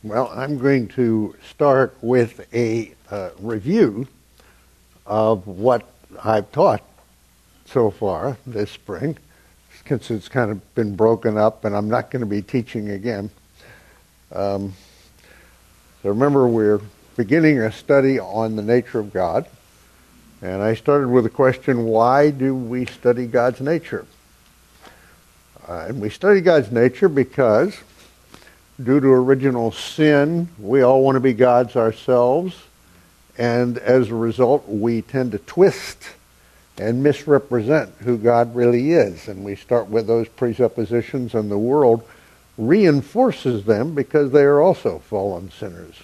Well, I'm going to start with a review of what I've taught so far this spring, since it's kind of been broken up and I'm not going to be teaching again. So remember, we're beginning a study on the nature of God, and I started with the question, why do we study God's nature? And we study God's nature because due to original sin, we all want to be gods ourselves, and as a result, we tend to twist and misrepresent who God really is. And we start with those presuppositions, and the world reinforces them because they are also fallen sinners.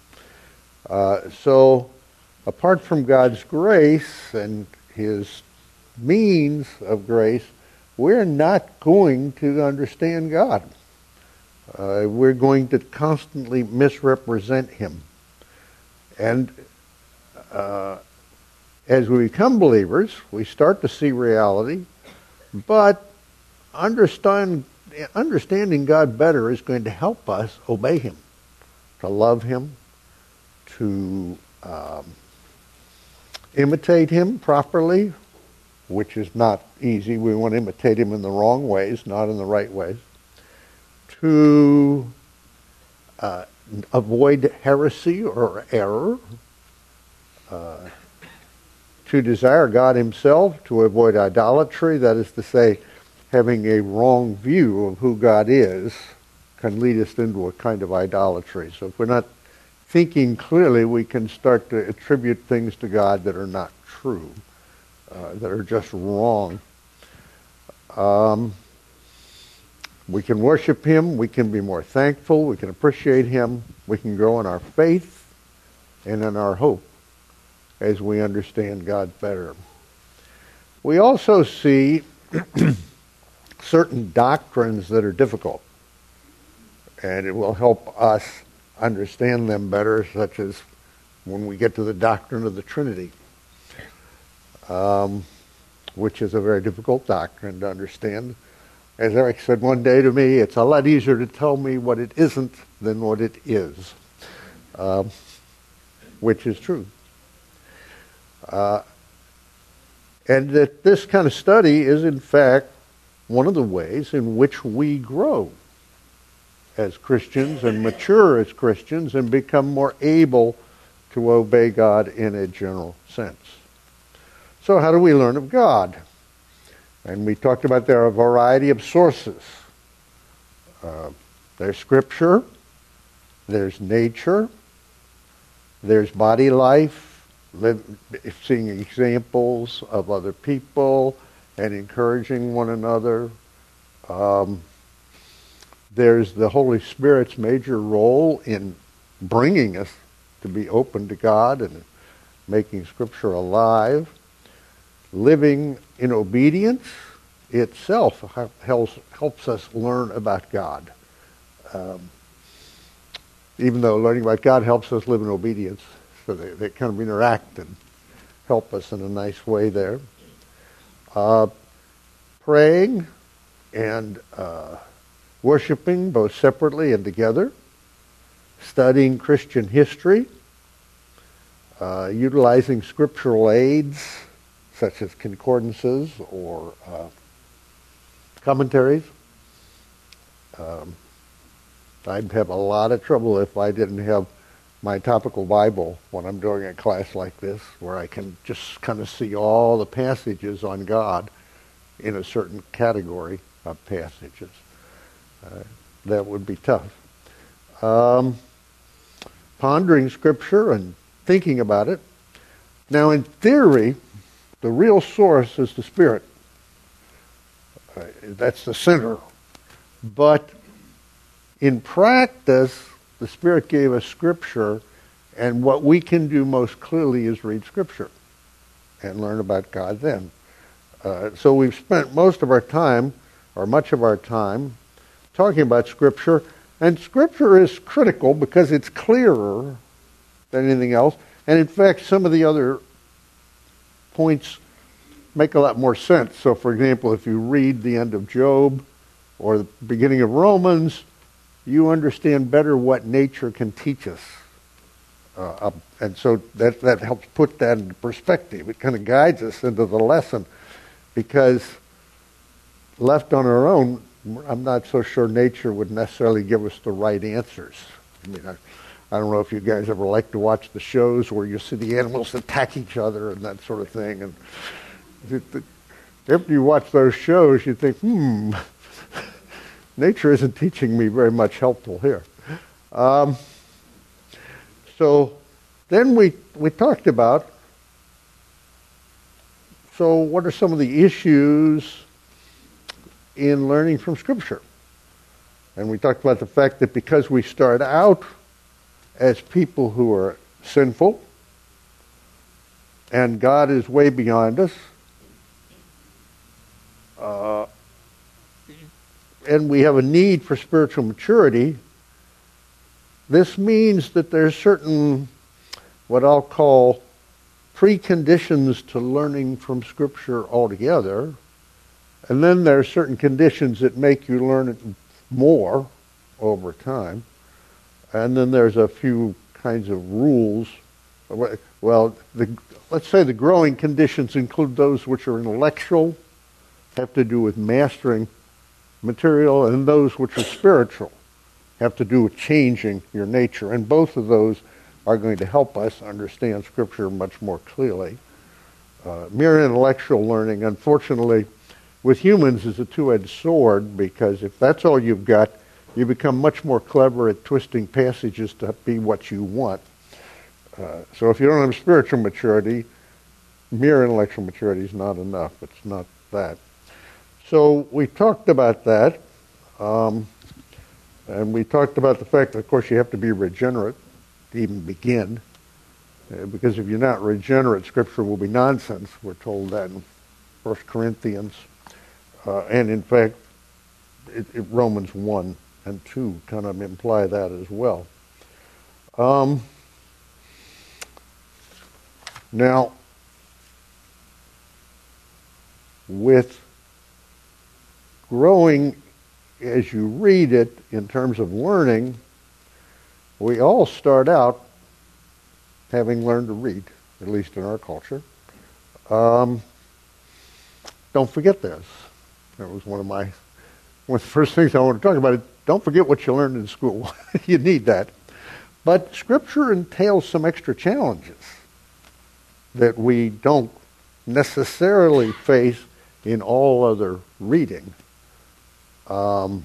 So, apart from God's grace and His means of grace, we're not going to understand God. We're going to constantly misrepresent Him. And as we become believers, we start to see reality, but understanding God better is going to help us obey Him, to love Him, to imitate Him properly, which is not easy. We want to imitate Him in the wrong ways, not in the right ways. To avoid heresy or error, to desire God Himself, to avoid idolatry, that is to say, having a wrong view of who God is can lead us into a kind of idolatry. So if we're not thinking clearly, we can start to attribute things to God that are not true, that are just wrong. We can worship Him, we can be more thankful, we can appreciate Him, we can grow in our faith and in our hope as we understand God better. We also see certain doctrines that are difficult, and it will help us understand them better, such as when we get to the doctrine of the Trinity, which is a very difficult doctrine to understand. As Eric said one day to me, it's a lot easier to tell me what it isn't than what it is, which is true. And that this kind of study is, in fact, one of the ways in which we grow as Christians and mature as Christians and become more able to obey God in a general sense. So how do we learn of God? And we talked about there are a variety of sources. There's Scripture, there's nature, there's body life, seeing examples of other people and encouraging one another. There's the Holy Spirit's major role in bringing us to be open to God and making Scripture alive. Living in obedience itself helps us learn about God. Even though learning about God helps us live in obedience, so they kind of interact and help us in a nice way there. Praying and worshiping both separately and together. Studying Christian history. Utilizing scriptural aids, such as concordances or commentaries. I'd have a lot of trouble if I didn't have my topical Bible when I'm doing a class like this, where I can just kind of see all the passages on God in a certain category of passages. That would be tough. Pondering Scripture and thinking about it. Now, in theory, the real source is the Spirit. That's the center. But in practice, the Spirit gave us Scripture, and what we can do most clearly is read Scripture and learn about God then. So we've spent most of our time, or much of our time, talking about Scripture, and Scripture is critical because it's clearer than anything else, and in fact, some of the other points make a lot more sense. So, for example, if you read the end of Job or the beginning of Romans, you understand better what nature can teach us. And so that helps put that into perspective. It kind of guides us into the lesson, because left on our own, I'm not so sure nature would necessarily give us the right answers. I mean, I don't know if you guys ever like to watch the shows where you see the animals attack each other and that sort of thing. And after you watch those shows, you think, nature isn't teaching me very much helpful here. So then we talked about, so what are some of the issues in learning from Scripture? And we talked about the fact that because we start out as people who are sinful, and God is way beyond us, and we have a need for spiritual maturity, this means that there's certain, what I'll call, preconditions to learning from Scripture altogether. And then there are certain conditions that make you learn it more over time. And then there's a few kinds of rules. Well, let's say the growing conditions include those which are intellectual, have to do with mastering material, and those which are spiritual, have to do with changing your nature. And both of those are going to help us understand Scripture much more clearly. Mere intellectual learning, unfortunately, with humans is a two-edged sword, because if that's all you've got, you become much more clever at twisting passages to be what you want. So if you don't have spiritual maturity, mere intellectual maturity is not enough. It's not that. So we talked about that. And we talked about the fact that, of course, you have to be regenerate to even begin. Because if you're not regenerate, Scripture will be nonsense. We're told that in 1 Corinthians. And in fact, Romans 1 and 2 kind of imply that as well. Now, with growing as you read it in terms of learning, we all start out having learned to read, at least in our culture. Don't forget this. That was one of the first things I want to talk about. Don't forget what you learned in school. You need that. But Scripture entails some extra challenges that we don't necessarily face in all other reading. For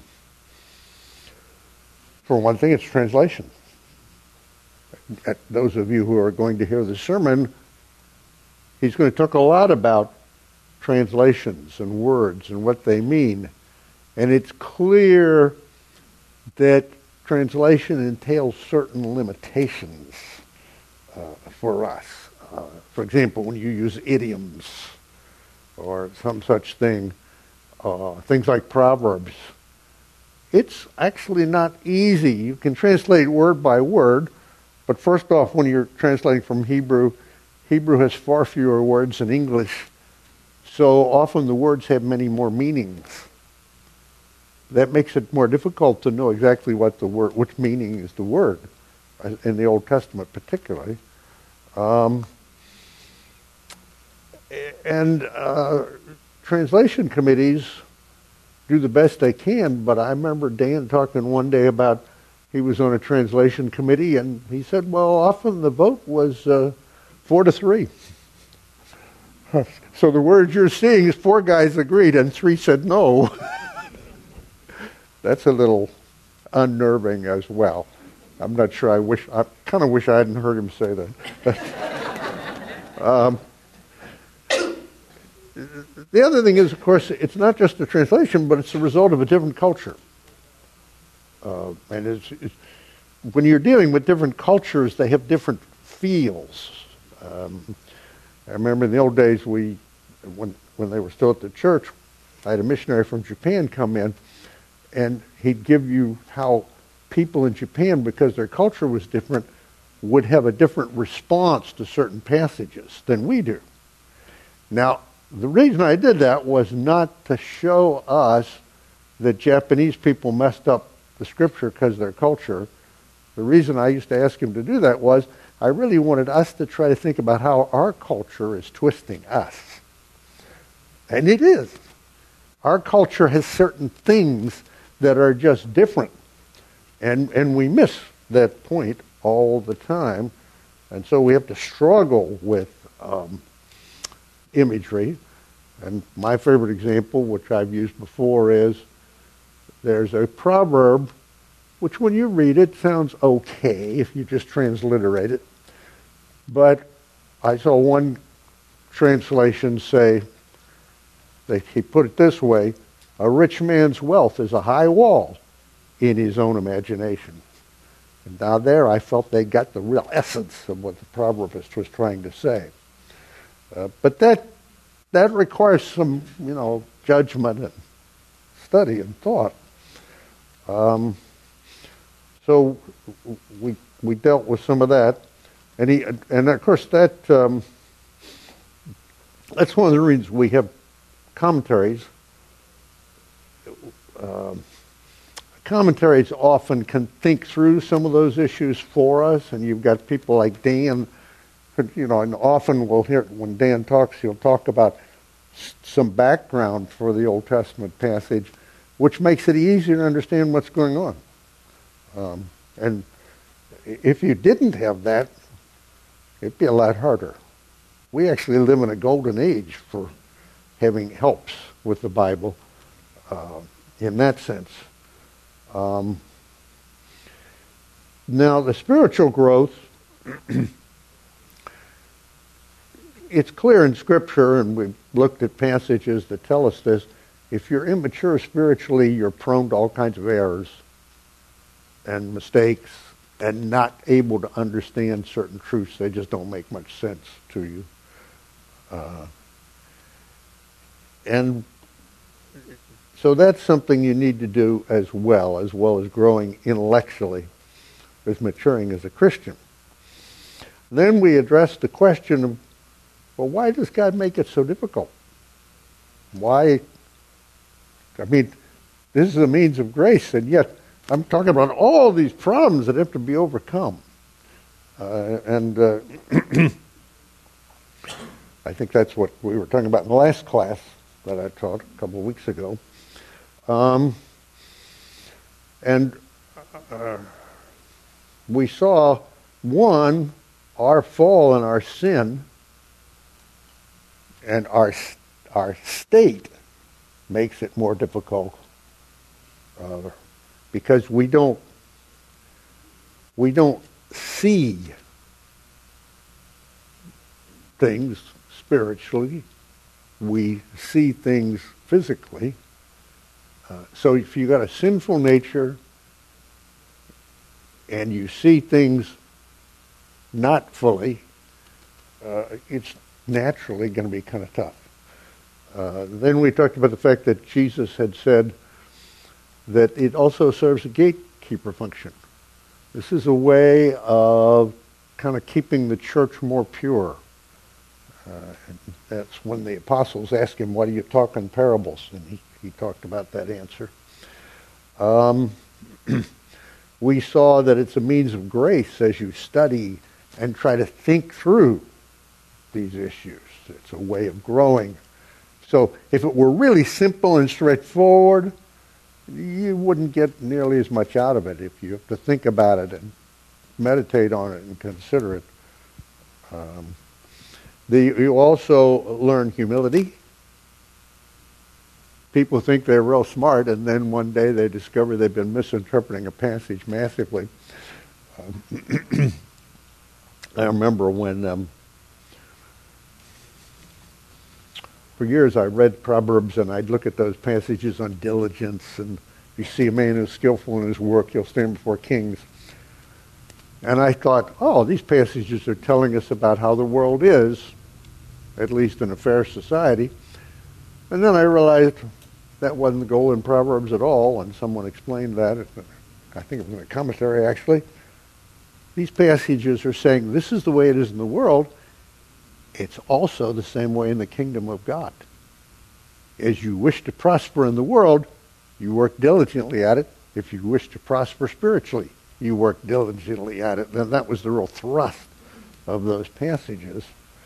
one thing, it's translation. Those of you who are going to hear the sermon, he's going to talk a lot about translations and words and what they mean. And it's clear that translation entails certain limitations for us. For example, when you use idioms or some such thing, things like Proverbs, it's actually not easy. You can translate word by word, but first off, when you're translating from Hebrew, Hebrew has far fewer words than English, so often the words have many more meanings. That makes it more difficult to know exactly what the word, which meaning is the word, in the Old Testament particularly. Translation committees do the best they can, but I remember Dan talking one day about he was on a translation committee, and he said, well, often the vote was 4-3. So the words you're seeing is 4 guys agreed and 3 said no. That's a little unnerving as well. I'm not sure. I kind of wish I hadn't heard him say that. The other thing is, of course, it's not just a translation, but it's the result of a different culture. And when you're dealing with different cultures, they have different feels. I remember in the old days, when they were still at the church, I had a missionary from Japan come in, and he'd give you how people in Japan, because their culture was different, would have a different response to certain passages than we do. Now, the reason I did that was not to show us that Japanese people messed up the Scripture because they're culture. The reason I used to ask him to do that was I really wanted us to try to think about how our culture is twisting us. And it is. Our culture has certain things that are just different. And we miss that point all the time. And so we have to struggle with imagery. And my favorite example, which I've used before, is there's a proverb which when you read it sounds okay if you just transliterate it. But I saw one translation say, he put it this way, a rich man's wealth is a high wall in his own imagination. And down there I felt they got the real essence of what the proverbist was trying to say. But that requires some, judgment and study and thought. So we dealt with some of that, and of course that's one of the reasons we have commentaries. Commentaries often can think through some of those issues for us, and you've got people like Dan, and often we'll hear when Dan talks, he'll talk about some background for the Old Testament passage, which makes it easier to understand what's going on. And if you didn't have that, it'd be a lot harder. We actually live in a golden age for having helps with the Bible in that sense. Now, the spiritual growth, it's clear in Scripture, and we've looked at passages that tell us this, if you're immature spiritually, you're prone to all kinds of errors and mistakes and not able to understand certain truths. They just don't make much sense to you. And so that's something you need to do as well as growing intellectually, as maturing as a Christian. Then we address the question of, well, why does God make it so difficult? Why? I mean, this is a means of grace, and yet I'm talking about all these problems that have to be overcome. I think that's what we were talking about in the last class that I taught a couple of weeks ago. We saw, one, our fall and our sin and our state makes it more difficult because we don't see things spiritually. We see things physically. So if you've got a sinful nature and you see things not fully, it's naturally going to be kind of tough. Then we talked about the fact that Jesus had said that it also serves a gatekeeper function. This is a way of kind of keeping the church more pure. And that's when the apostles asked him, why do you talk in parables? And he talked about that answer. We saw that it's a means of grace as you study and try to think through these issues. It's a way of growing. So if it were really simple and straightforward, you wouldn't get nearly as much out of it if you have to think about it and meditate on it and consider it. You also learn humility. People think they're real smart, and then one day they discover they've been misinterpreting a passage massively. I remember when, for years I read Proverbs, and I'd look at those passages on diligence, and if you see a man who's skillful in his work, he'll stand before kings. And I thought, oh, these passages are telling us about how the world is, at least in a fair society. And then I realized that wasn't the goal in Proverbs at all, and someone explained that. I think it was in a commentary, actually. These passages are saying this is the way it is in the world. It's also the same way in the kingdom of God. As you wish to prosper in the world, you work diligently at it, if you wish to prosper spiritually, you work diligently at it. And that was the real thrust of those passages.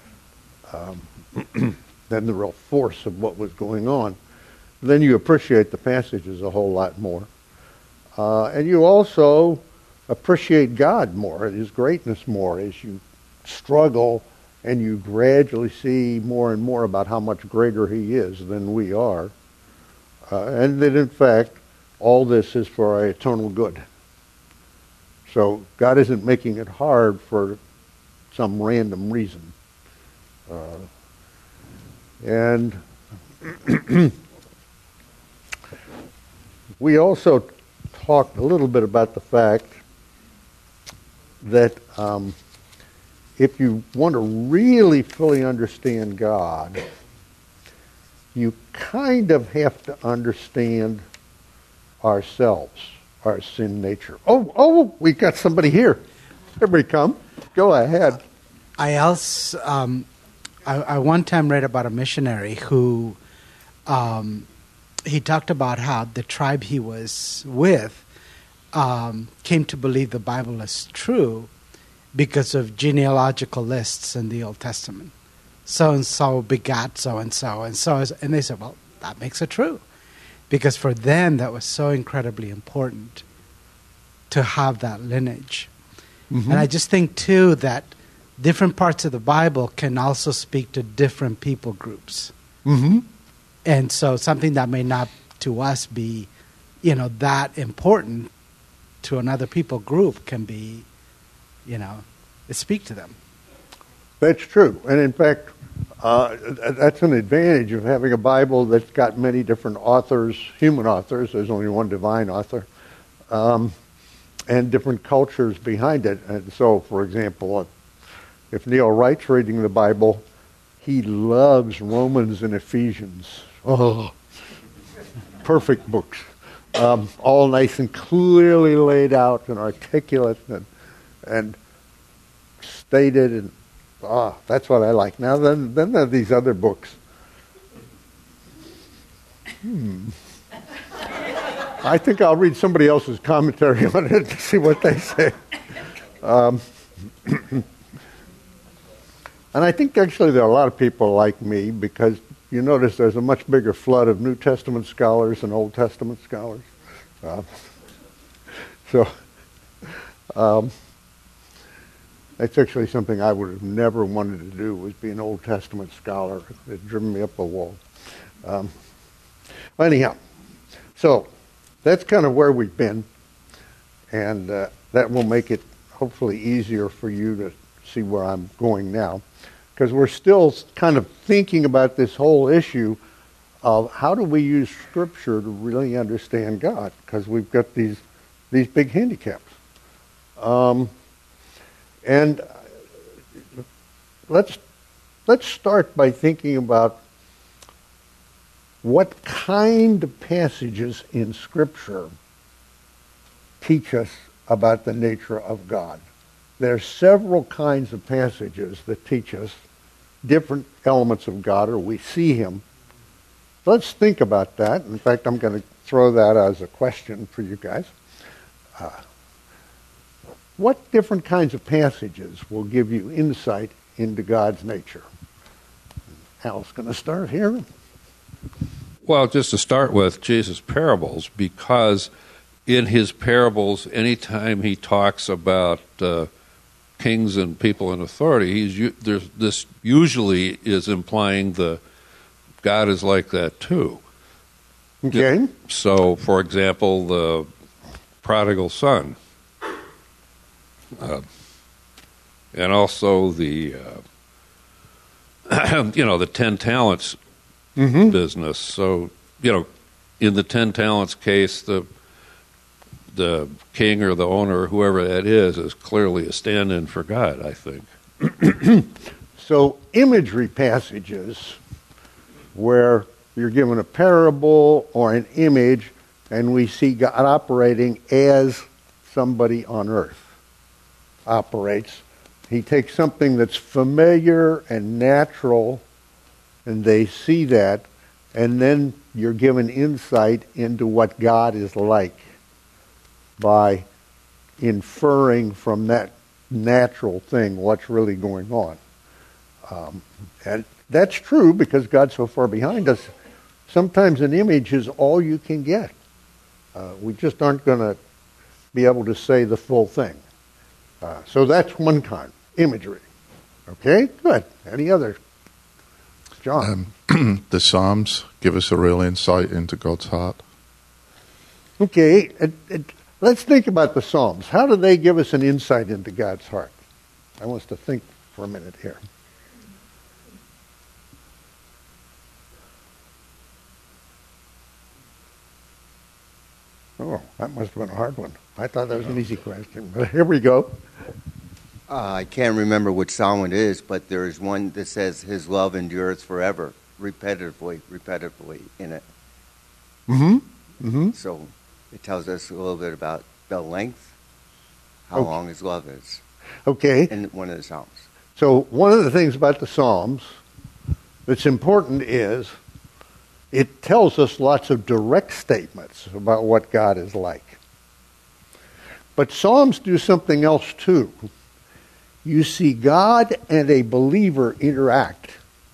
Then the real force of what was going on. Then you appreciate the passages a whole lot more. And you also appreciate God more, His greatness more, as you struggle and you gradually see more and more about how much greater He is than we are. And that, in fact, all this is for our eternal good. So God isn't making it hard for some random reason. And we also talked a little bit about the fact that if you want to really fully understand God, you kind of have to understand ourselves, our sin nature. Oh, we got somebody here. Everybody come. Go ahead. I one time read about a missionary who he talked about how the tribe he was with came to believe the Bible is true because of genealogical lists in the Old Testament. So-and-so begat so-and-so, and they said, well, that makes it true. Because for them, that was so incredibly important to have that lineage. Mm-hmm. And I just think, too, that different parts of the Bible can also speak to different people groups. Mm-hmm. And so something that may not, to us, be, that important to another people group can be, speak to them. That's true. And in fact, that's an advantage of having a Bible that's got many different authors, human authors. There's only one divine author. And different cultures behind it. And so, for example, if Neil Wright's reading the Bible, he loves Romans and Ephesians. Oh, perfect books. All nice and clearly laid out and articulate and stated, and that's what I like. Now then there are these other books. I think I'll read somebody else's commentary on it to see what they say. And I think actually there are a lot of people like me, because you notice there's a much bigger flood of New Testament scholars than Old Testament scholars. That's actually something I would have never wanted to do, was be an Old Testament scholar. It driven me up a wall. Anyhow, so that's kind of where we've been, and that will make it hopefully easier for you to see where I'm going now, because we're still kind of thinking about this whole issue of how do we use Scripture to really understand God, because we've got these big handicaps. And let's start by thinking about what kind of passages in Scripture teach us about the nature of God. There are several kinds of passages that teach us different elements of God, or we see Him. Let's think about that. In fact, I'm going to throw that as a question for you guys. What different kinds of passages will give you insight into God's nature? Al's going to start here. Well, just to start with, Jesus' parables, because in his parables, anytime he talks about kings and people in authority, this usually is implying the God is like that too. Okay. So, for example, the prodigal son, and also the the 10 talents business. So, in the 10 talents case, the king or the owner, whoever that is clearly a stand-in for God, I think. So imagery passages where you're given a parable or an image and we see God operating as somebody on earth operates. He takes something that's familiar and natural, and they see that, and then you're given insight into what God is like. by inferring from that natural thing what's really going on. And that's true because God's so far behind us. Sometimes an image is all you can get. We just aren't going to be able to say the full thing. So that's one kind, imagery. Okay, good. Any other? John? The Psalms give us a real insight into God's heart. Okay, let's think about the Psalms. How do they give us an insight into God's heart? I want us to think for a minute here. Oh, that must have been a hard one. I thought that was an easy question, but here we go. I can't remember which psalm it is, but there is one that says, His love endures forever, repetitively in it. Mm-hmm. Mm-hmm. So it tells us a little bit about the length, how long His love is. Okay. In one of the psalms. So one of the things about the Psalms that's important is it tells us lots of direct statements about what God is like. But Psalms do something else too. You see God and a believer interact.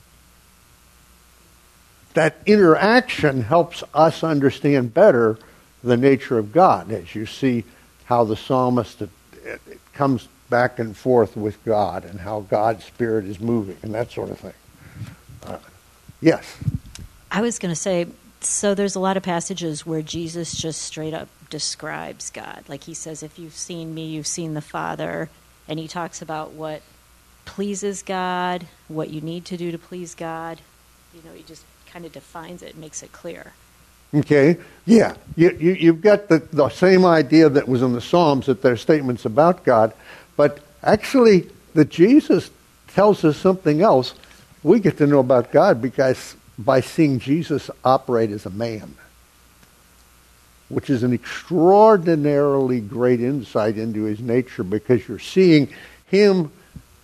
That interaction helps us understand better the nature of God, as you see how the psalmist it comes back and forth with God and how God's Spirit is moving and that sort of thing. Yes? I was going to say, so there's a lot of passages where Jesus just straight up describes God. Like he says, if you've seen me, you've seen the Father. And he talks about what pleases God, what you need to do to please God. You know, he just kind of defines it and makes it clear. Okay, yeah. You've got the same idea that was in the Psalms, that there are statements about God. But actually, that Jesus tells us something else. We get to know about God because by seeing Jesus operate as a man, which is an extraordinarily great insight into his nature, because you're seeing him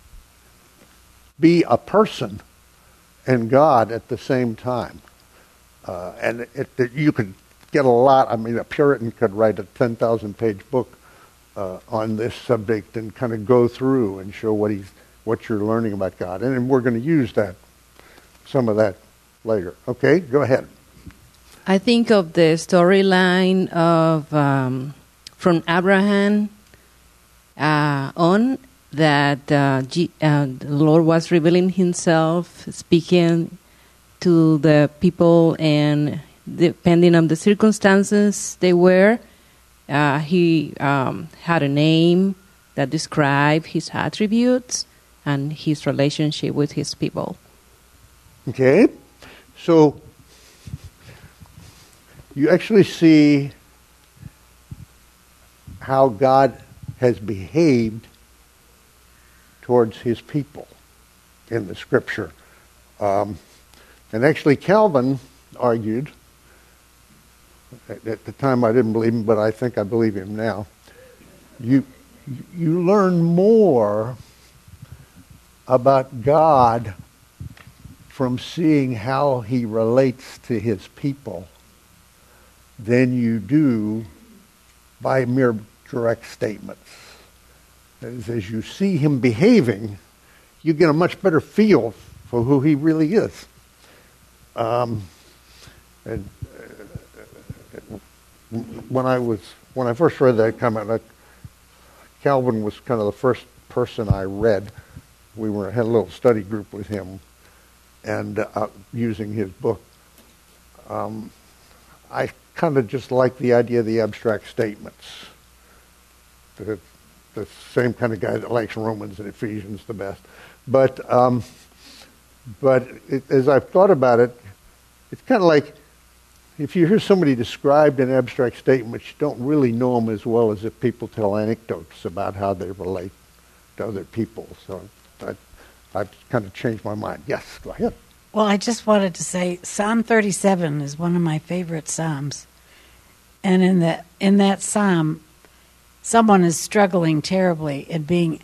be a person and God at the same time. And you could get a lot. I mean, a Puritan could write a 10,000-page book on this subject and kind of go through and show what you're learning about God. And we're going to use some of that later. Okay, go ahead. I think of the storyline of from Abraham on that the Lord was revealing Himself, speaking to the people, and depending on the circumstances they were, He had a name that described His attributes and His relationship with His people. Okay, so you actually see how God has behaved towards his people in the Scripture. And actually Calvin argued, at the time I didn't believe him, but I think I believe him now, you learn more about God from seeing how he relates to his people than you do by mere direct statements. As you see him behaving, you get a much better feel for who he really is. When I first read that comment, Calvin was kind of the first person I read. We had a little study group with him, and using his book. I kind of just like the idea of the abstract statements. The same kind of guy that likes Romans and Ephesians the best. But as I've thought about it, it's kind of like if you hear somebody described in abstract statements, you don't really know them as well as if people tell anecdotes about how they relate to other people. So I've kind of changed my mind. Yes, go ahead. Well, I just wanted to say Psalm 37 is one of my favorite psalms. And in that psalm, someone is struggling terribly at being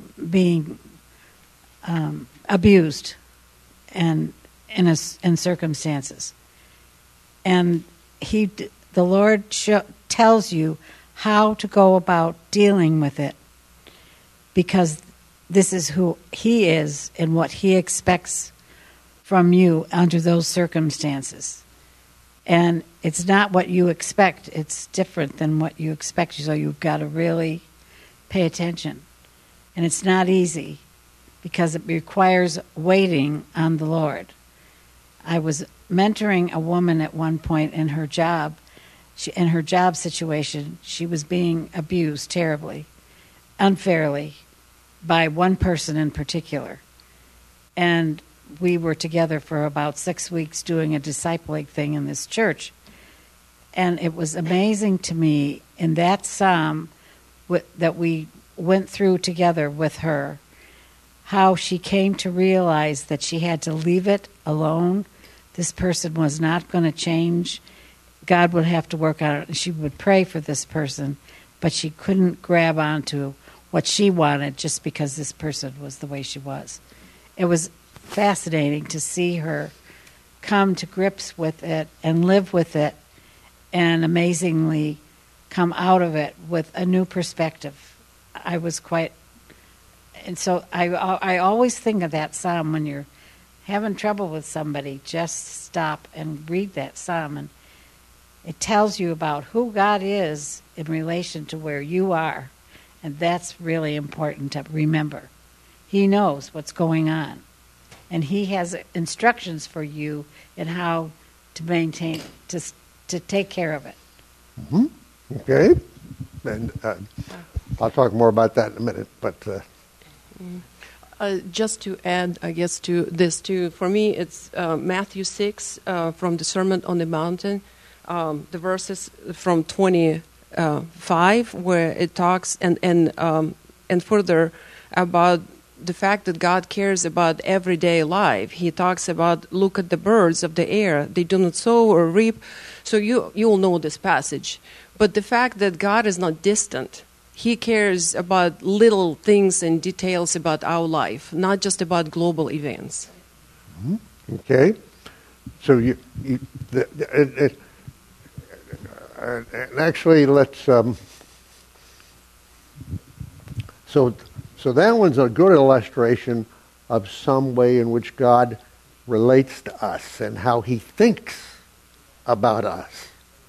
abused and in circumstances. And the Lord tells you how to go about dealing with it, because this is who He is and what He expects from you under those circumstances. And it's not what you expect. It's different than what you expect. So you've got to really pay attention. And it's not easy because it requires waiting on the Lord. I was mentoring a woman at one point in her job. In her job situation, she was being abused terribly, unfairly, by one person in particular. And we were together for about 6 weeks doing a discipling thing in this church. And it was amazing to me in that psalm that we went through together with her, how she came to realize that she had to leave it alone. This person was not going to change. God would have to work on it. She would pray for this person, but she couldn't grab onto what she wanted just because this person was the way she was. It was fascinating to see her come to grips with it and live with it, and amazingly come out of it with a new perspective. And so I always think of that psalm when you're having trouble with somebody. Just stop and read that psalm, and it tells you about who God is in relation to where you are, and that's really important to remember. He knows what's going on, and He has instructions for you in how to maintain, to take care of it. Mm-hmm. Okay. And I'll talk more about that in a minute, but... just to add, I guess, to this too, for me it's Matthew 6 from the Sermon on the Mountain, the verses from 25 where it talks and further about the fact that God cares about everyday life. He talks about, look at the birds of the air, they do not sow or reap. So you'll know this passage. But the fact that God is not distant, He cares about little things and details about our life, not just about global events. Mm-hmm. Okay. So actually, let's. So that one's a good illustration of some way in which God relates to us and how He thinks about us.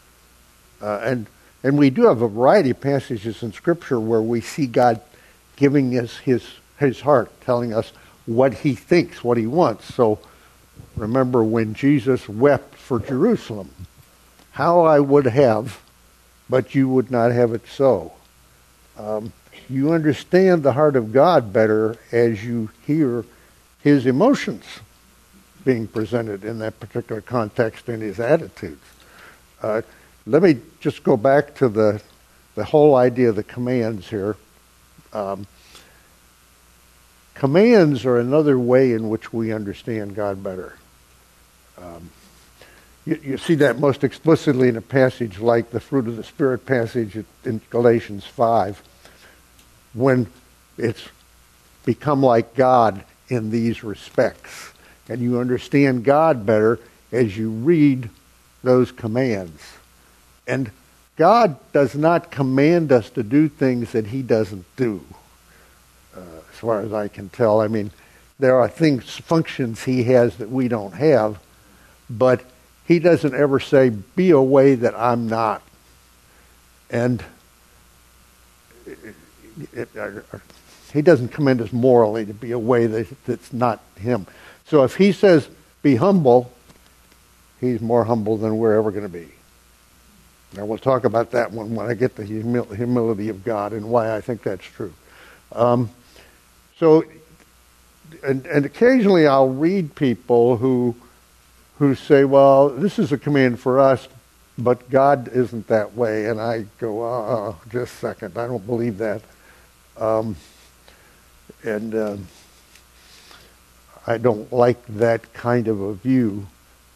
And we do have a variety of passages in Scripture where we see God giving us His heart, telling us what He thinks, what He wants. So remember when Jesus wept for Jerusalem, how I would have, but you would not have it so. You understand the heart of God better as you hear His emotions being presented in that particular context and His attitudes. Let me just go back to the whole idea of the commands here. Commands are another way in which we understand God better. You see that most explicitly in a passage like the fruit of the Spirit passage in Galatians 5, when it's become like God in these respects. And you understand God better as you read those commands. And God does not command us to do things that He doesn't do, as far as I can tell. I mean, there are functions He has that we don't have, but He doesn't ever say, be a way that I'm not. And He doesn't command us morally to be a way that's not Him. So if He says, be humble, He's more humble than we're ever going to be. Now we'll talk about that one when I get the humility of God and why I think that's true. So, and occasionally I'll read people who say, well, this is a command for us, but God isn't that way. And I go, just a second, I don't believe that. I don't like that kind of a view.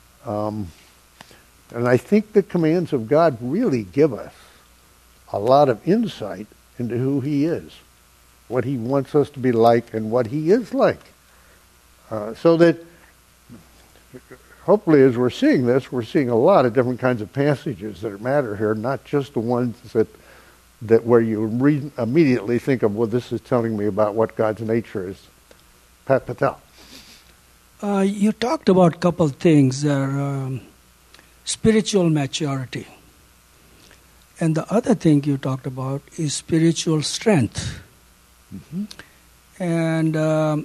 And I think the commands of God really give us a lot of insight into who He is, what He wants us to be like, and what He is like. So that hopefully as we're seeing this, we're seeing a lot of different kinds of passages that matter here, not just the ones that that where you immediately think of, well, this is telling me about what God's nature is. Pat Patel. You talked about a couple things, spiritual maturity. And the other thing you talked about is spiritual strength. Mm-hmm. And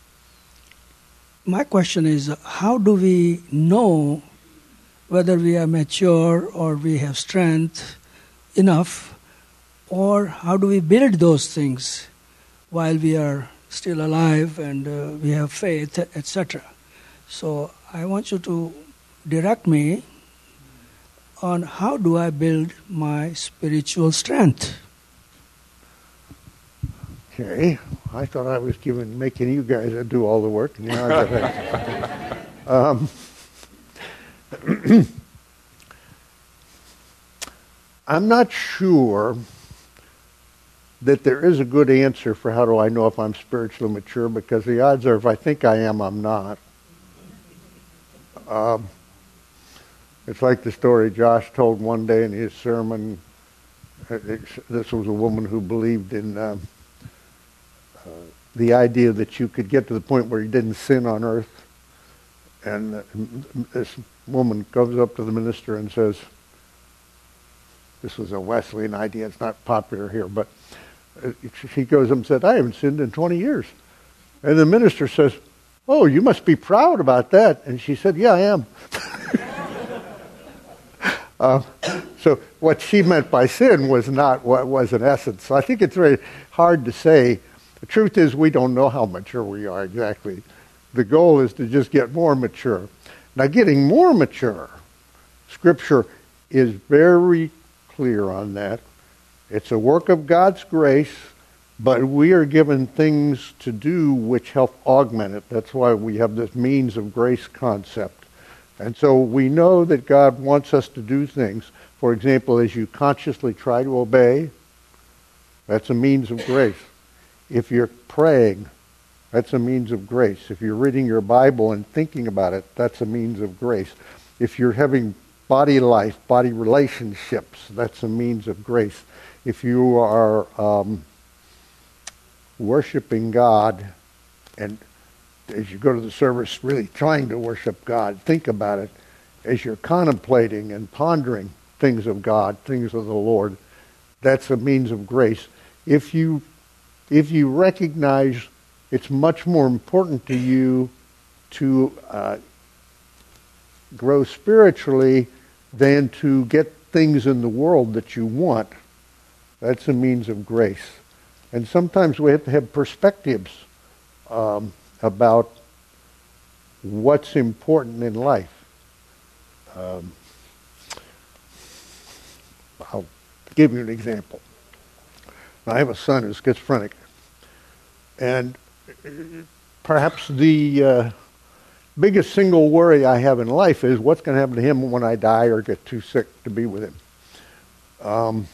my question is, how do we know whether we are mature or we have strength enough, or how do we build those things while we are still alive and we have faith, etc.? So I want you to direct me on how do I build my spiritual strength. Okay, I thought I was making you guys do all the work. And now I got I'm not sure that there is a good answer for how do I know if I'm spiritually mature, because the odds are if I think I am, I'm not. It's like the story Josh told one day in his sermon. This was a woman who believed in the idea that you could get to the point where you didn't sin on earth. And this woman goes up to the minister and says, this was a Wesleyan idea, it's not popular here, but she goes up and said, I haven't sinned in 20 years. And the minister says, oh, you must be proud about that. And she said, yeah, I am. So what she meant by sin was not what was in essence. So I think it's very hard to say. The truth is we don't know how mature we are exactly. The goal is to just get more mature. Now, getting more mature, Scripture is very clear on that. It's a work of God's grace, but we are given things to do which help augment it. That's why we have this means of grace concept. And so we know that God wants us to do things. For example, as you consciously try to obey, that's a means of grace. If you're praying, that's a means of grace. If you're reading your Bible and thinking about it, that's a means of grace. If you're having body life, body relationships, that's a means of grace. If you are worshiping God, and as you go to the service really trying to worship God, think about it, as you're contemplating and pondering things of God, things of the Lord, that's a means of grace. If you recognize it's much more important to you to grow spiritually than to get things in the world that you want, that's a means of grace. And sometimes we have to have perspectives about what's important in life. I'll give you an example. I have a son who's schizophrenic, and perhaps the biggest single worry I have in life is what's going to happen to him when I die or get too sick to be with him.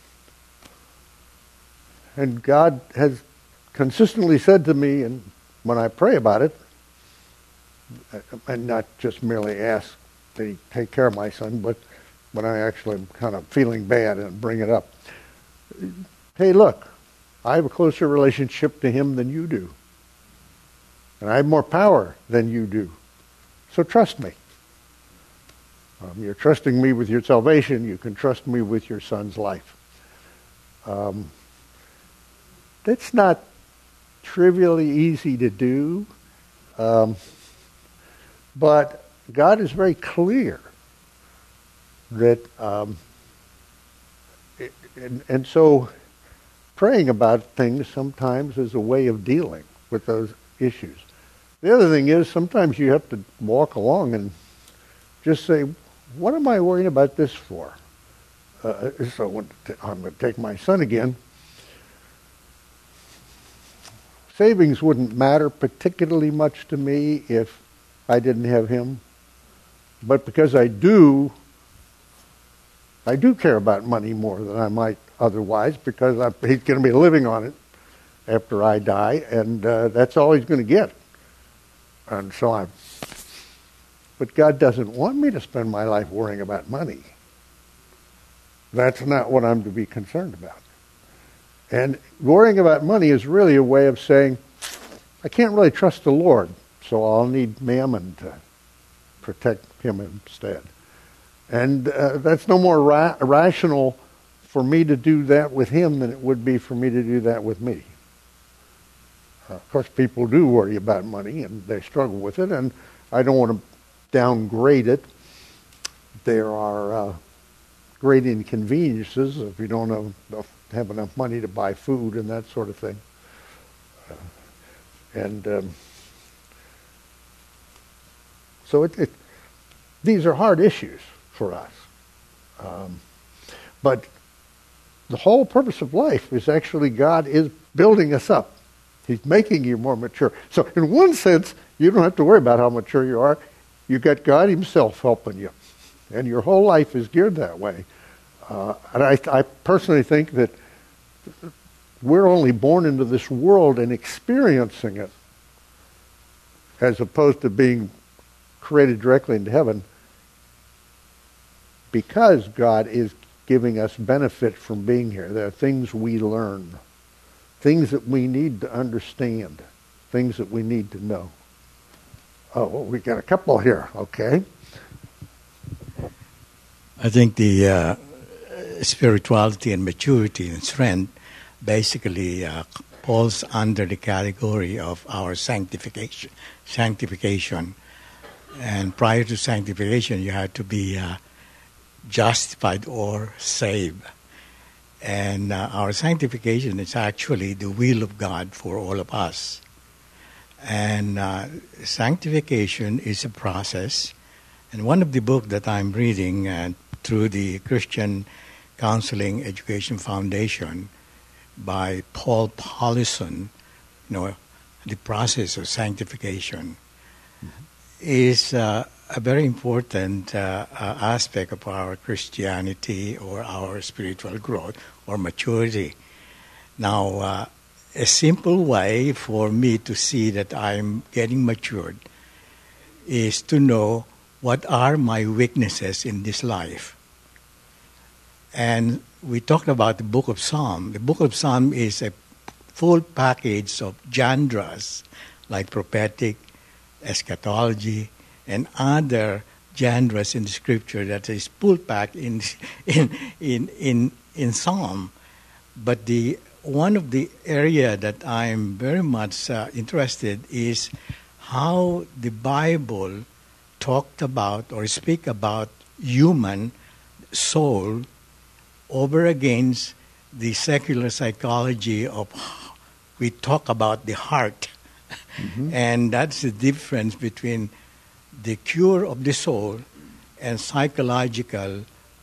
And God has consistently said to me, and when I pray about it, and not just merely ask that he take care of my son, but when I actually am kind of feeling bad and bring it up, hey, look, I have a closer relationship to him than you do. And I have more power than you do. So trust me. You're trusting me with your salvation. You can trust me with your son's life. That's not trivially easy to do. But God is very clear that, and so praying about things sometimes is a way of dealing with those issues. The other thing is sometimes you have to walk along and just say, what am I worrying about this for? So when I'm going to take my son again. Savings wouldn't matter particularly much to me if I didn't have him. But because I do care about money more than I might otherwise, because he's going to be living on it after I die, and that's all he's going to get. And so but God doesn't want me to spend my life worrying about money. That's not what I'm to be concerned about. And worrying about money is really a way of saying, I can't really trust the Lord, so I'll need mammon to protect him instead. And that's no more rational for me to do that with him than it would be for me to do that with me. Of course, people do worry about money, and they struggle with it, and I don't want to downgrade it. There are great inconveniences if you don't have enough money to buy food and that sort of thing. So these are hard issues for us. But the whole purpose of life is actually God is building us up. He's making you more mature. So in one sense, you don't have to worry about how mature you are. You've got God himself helping you. And your whole life is geared that way. And I personally think that we're only born into this world and experiencing it, as opposed to being created directly into heaven, because God is giving us benefit from being here. There are things we learn, things that we need to understand, things that we need to know. Oh, well, we got a couple here. Okay. I think the spirituality and maturity and strength basically falls under the category of our sanctification. And prior to sanctification, you have to be justified or saved. And our sanctification is actually the will of God for all of us. And sanctification is a process. And one of the books that I'm reading through the Christian Counseling Education Foundation by Paul Paulison, the process of sanctification, is a very important aspect of our Christianity or our spiritual growth or maturity. Now, a simple way for me to see that I'm getting matured is to know what are my weaknesses in this life. And we talked about the Book of Psalms. The Book of Psalms is a full package of genres like prophetic, eschatology, and other genres in the Scripture that is pulled back in Psalm. But one of the area that I'm very much interested is how the Bible talked about or speak about human soul over against the secular psychology of we talk about the heart. Mm-hmm. And that's the difference between the cure of the soul and psychological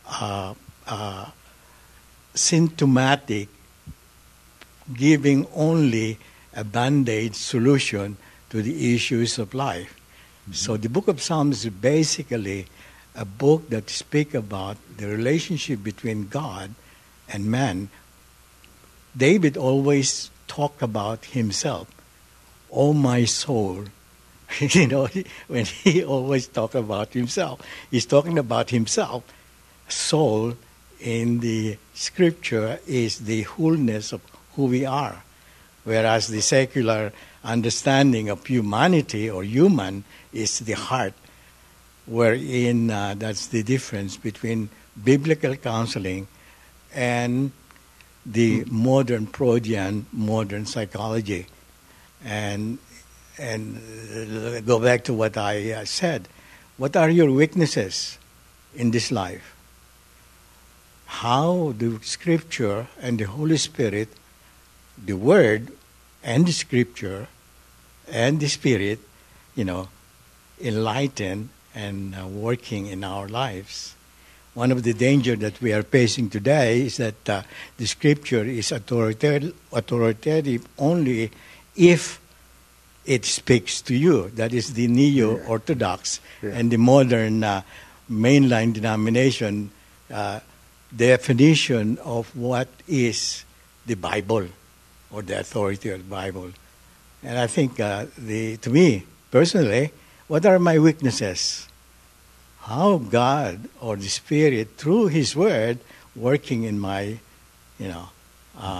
symptomatic giving only a band-aid solution to the issues of life. Mm-hmm. So the Book of Psalms is basically a book that speaks about the relationship between God and man. David always talked about himself. Oh, my soul. When he always talked about himself, he's talking about himself. Soul in the Scripture is the wholeness of who we are, whereas the secular understanding of humanity or human is the heart, wherein that's the difference between biblical counseling and the modern Freudian, modern psychology. And go back to what I said. What are your weaknesses in this life? How the Scripture and the Holy Spirit, the Word and the Scripture and the Spirit, enlighten and working in our lives. One of the dangers that we are facing today is that the Scripture is authoritative only if it speaks to you. That is the neo-orthodox and the modern mainline denomination definition of what is the Bible or the authority of the Bible. And I think, to me, personally, what are my weaknesses? How God or the Spirit, through His Word, working in my,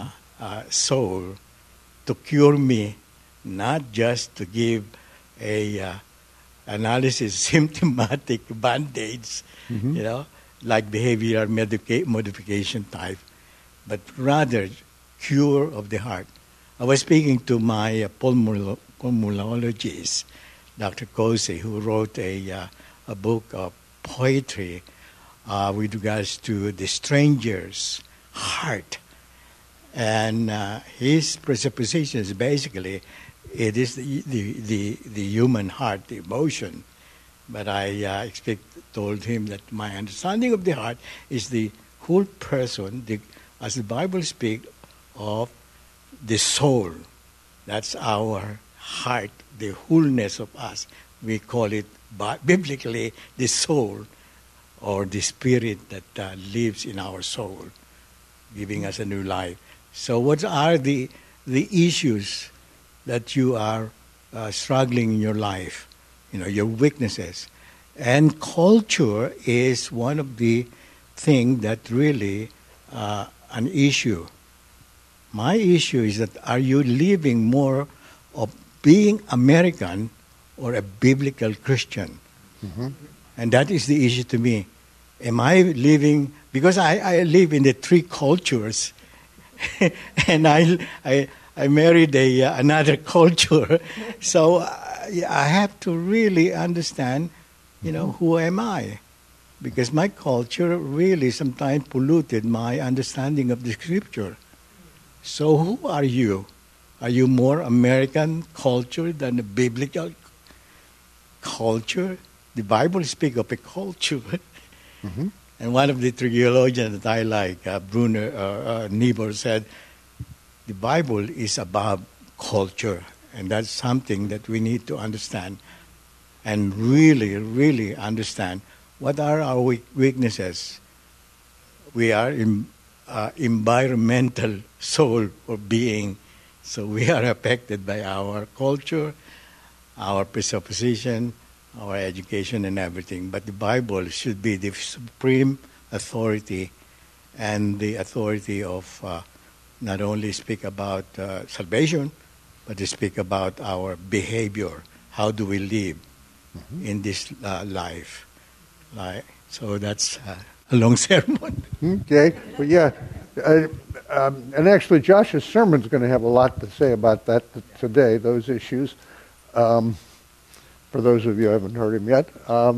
soul to cure me, not just to give a analysis, symptomatic band-aids, like behavioral modification type, but rather cure of the heart. I was speaking to my pulmonologist, Dr. Kosey, who wrote a book of poetry with regards to the stranger's heart. And his presupposition is basically it is the human heart, the emotion. But I told him that my understanding of the heart is the whole person, as the Bible speaks of the soul. That's our heart, the wholeness of us. We call it biblically the soul, or the spirit that lives in our soul, giving us a new life. So what are the issues that you are struggling in your life, your weaknesses? And culture is one of the things that really an issue. My issue is that are you living more of being American or a biblical Christian? Mm-hmm. And that is the issue to me. Am I living, because I live in the three cultures, and I married another culture, so I have to really understand, who am I? Because my culture really sometimes polluted my understanding of the Scripture. So who are you? Are you more American culture than a biblical culture? The Bible speaks of a culture. Mm-hmm. And one of the theologians that I like, Bruner Niebuhr, said, the Bible is about culture. And that's something that we need to understand and really, really understand. What are our weaknesses? We are environmental soul or being. So we are affected by our culture, our presupposition, our education and everything. But the Bible should be the supreme authority and the authority of not only speak about salvation, but to speak about our behavior. How do we live in this life? So that's a long sermon. Okay. Well, yeah. And actually, Josh's sermon's going to have a lot to say about that today, those issues. For those of you who haven't heard him yet.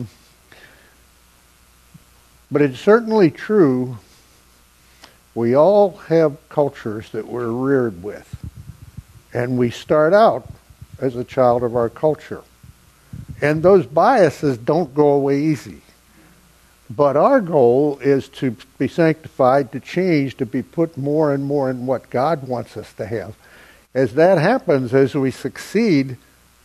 But it's certainly true, we all have cultures that we're reared with. And we start out as a child of our culture. And those biases don't go away easy. But our goal is to be sanctified, to change, to be put more and more in what God wants us to have. As that happens, as we succeed,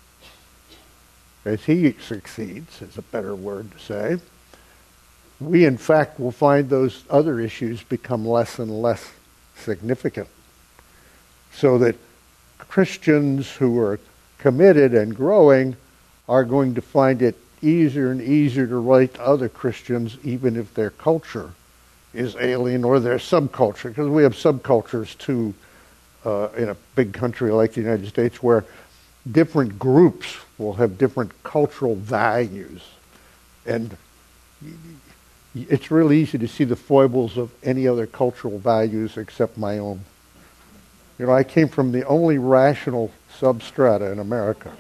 as he succeeds, is a better word to say, we in fact will find those other issues become less and less significant. So that Christians who are committed and growing are going to find it easier and easier to relate to other Christians, even if their culture is alien or their subculture, because we have subcultures too in a big country like the United States, where different groups will have different cultural values. And it's really easy to see the foibles of any other cultural values except my own. I came from the only rational substrata in America.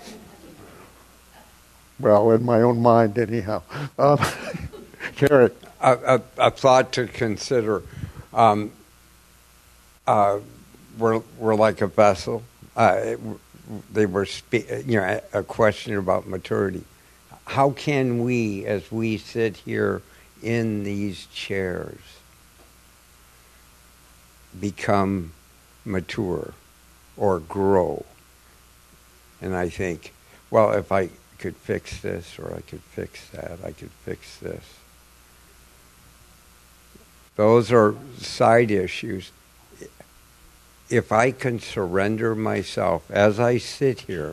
Well, in my own mind, anyhow. Garrett. A thought to consider. We're like a vessel. They were a question about maturity. How can we, as we sit here in these chairs, become mature or grow? And I think, well, if I could fix this, or I could fix that, I could fix this. Those are side issues. If I can surrender myself as I sit here,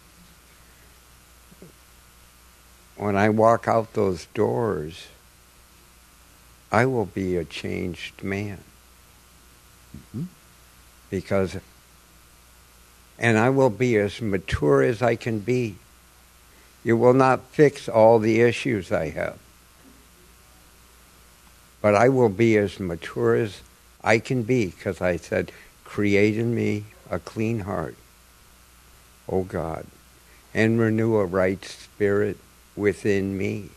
when I walk out those doors, I will be a changed man. Mm-hmm. and I will be as mature as I can be. It will not fix all the issues I have, but I will be as mature as I can be, because I said, create in me a clean heart, O God, and renew a right spirit within me.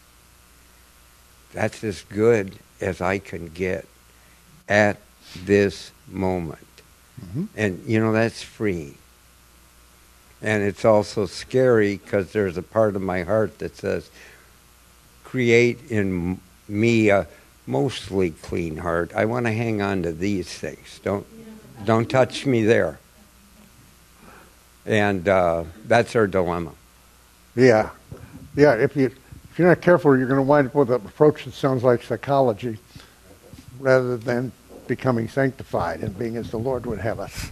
That's as good as I can get at this moment. Mm-hmm. And, that's free. And it's also scary, because there's a part of my heart that says, create in me a mostly clean heart. I want to hang on to these things. Don't touch me there. And that's our dilemma. Yeah. If you're not careful, you're going to wind up with an approach that sounds like psychology, rather than becoming sanctified and being as the Lord would have us.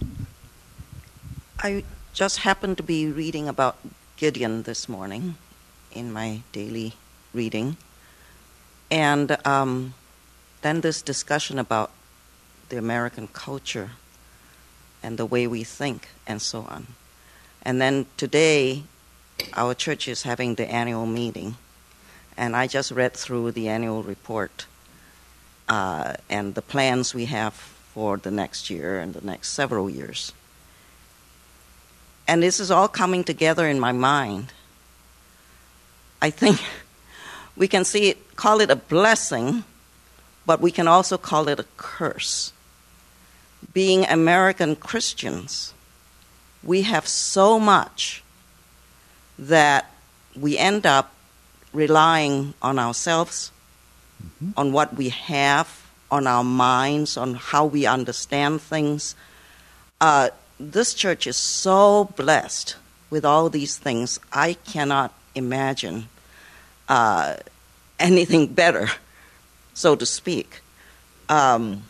I just happened to be reading about Gideon this morning in my daily reading, and then this discussion about the American culture and the way we think and so on. And then today, our church is having the annual meeting, and I just read through the annual report and the plans we have for the next year and the next several years. And this is all coming together in my mind. I think we can call it a blessing, but we can also call it a curse. Being American Christians, we have so much that we end up relying on ourselves, on what we have, on our minds, on how we understand things. This church is so blessed with all these things. I cannot imagine anything better, so to speak. When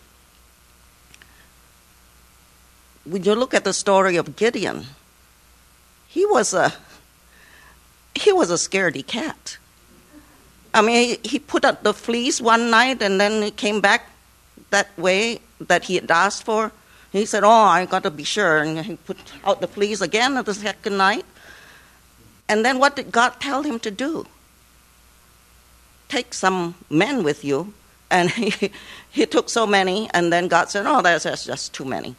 you look at the story of Gideon, he was a scaredy cat. I mean, he put out the fleece one night, and then he came back that way that he had asked for. He said, I got to be sure. And he put out the fleece again the second night. And then what did God tell him to do? Take some men with you. And he took so many, and then God said, that's just too many.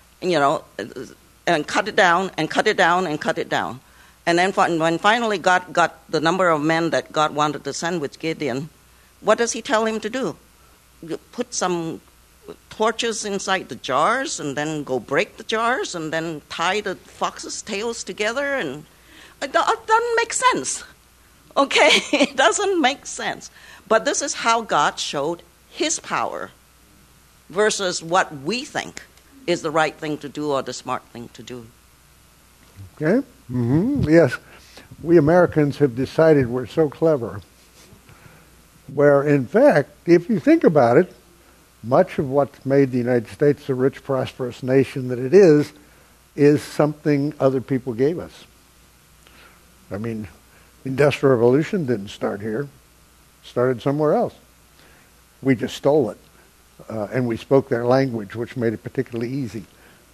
And cut it down, and cut it down, and cut it down. And then when finally God got the number of men that God wanted to send with Gideon, what does he tell him to do? Put some torches inside the jars, and then go break the jars, and then tie the foxes' tails together, and it doesn't make sense. Okay? It doesn't make sense. But this is how God showed his power versus what we think is the right thing to do or the smart thing to do. Okay? Mm-hmm. Yes. We Americans have decided we're so clever. Where, in fact, if you think about it, much of what's made the United States the rich, prosperous nation that it is something other people gave us. I mean, the Industrial Revolution didn't start here. It started somewhere else. We just stole it. And we spoke their language, which made it particularly easy.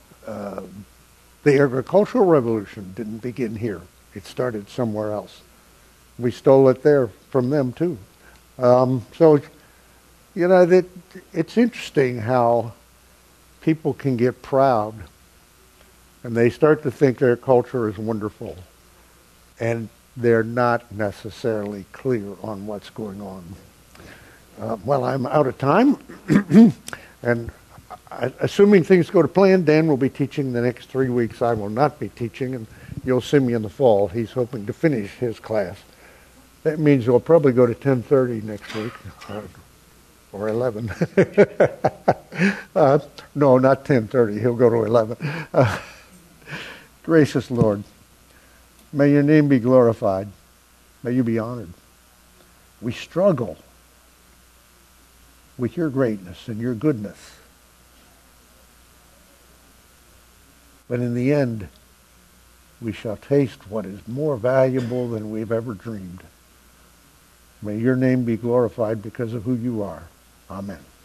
The Agricultural Revolution didn't begin here. It started somewhere else. We stole it there from them, too. So, it's interesting how people can get proud and they start to think their culture is wonderful, and they're not necessarily clear on what's going on. Well, I'm out of time, and assuming things go to plan, Dan will be teaching the next 3 weeks. I will not be teaching, and you'll see me in the fall. He's hoping to finish his class. That means we'll probably go to 10:30 next week, or 11. No, not 10:30. He'll go to 11. Gracious Lord, may your name be glorified. May you be honored. We struggle with your greatness and your goodness. But in the end, we shall taste what is more valuable than we've ever dreamed. May your name be glorified because of who you are. Amen.